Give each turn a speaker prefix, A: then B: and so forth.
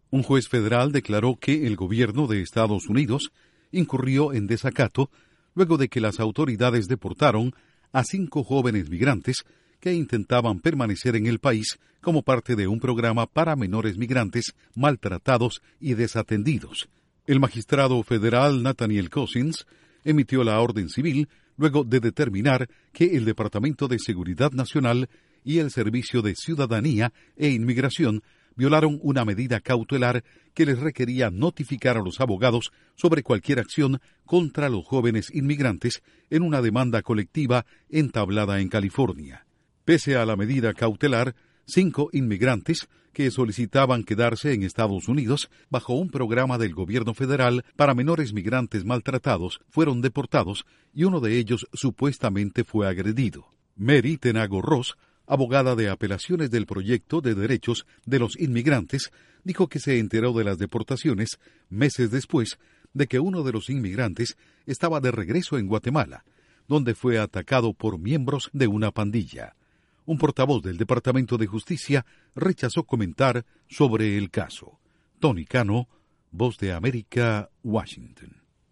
A: Un juez federal declaró que el gobierno de Estados Unidos incurrió en desacato luego de que las autoridades deportaron a 5 jóvenes migrantes que intentaban permanecer en el país como parte de un programa para menores migrantes maltratados y desatendidos. El magistrado federal Nathaniel Cousins emitió la orden civil luego de determinar que el Departamento de Seguridad Nacional y el Servicio de Ciudadanía e Inmigración violaron una medida cautelar que les requería notificar a los abogados sobre cualquier acción contra los jóvenes inmigrantes en una demanda colectiva entablada en California. Pese a la medida cautelar, 5 inmigrantes que solicitaban quedarse en Estados Unidos bajo un programa del gobierno federal para menores migrantes maltratados fueron deportados y uno de ellos supuestamente fue agredido. Mary Tenago Ross, abogada de apelaciones del Proyecto de Derechos de los Inmigrantes, dijo que se enteró de las deportaciones meses después de que uno de los inmigrantes estaba de regreso en Guatemala, donde fue atacado por miembros de una pandilla. Un portavoz del Departamento de Justicia rechazó comentar sobre el caso. Tony Cano, Voz de América, Washington.